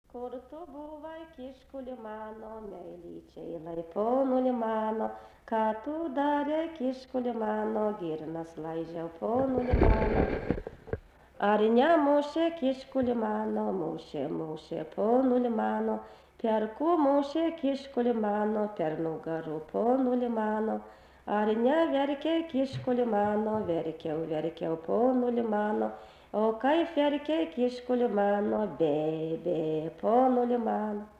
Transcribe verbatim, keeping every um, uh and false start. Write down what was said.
Kur tu buvai kiškuli mano, meilyčiai lai ponuli mano, ką tu darė kiškuli mano, girnas laižiau ponuli mano. Ar nemušė kiškuli mano, mušė, mušė ponuli mano, perku mušė kiškuli mano, per nugarų ponuli mano. Ar neverkė kiškuli mano, verkiau, verkiau ponuli mano, o kaip verkė kiškuli mano, bė, bė, ponuli mano.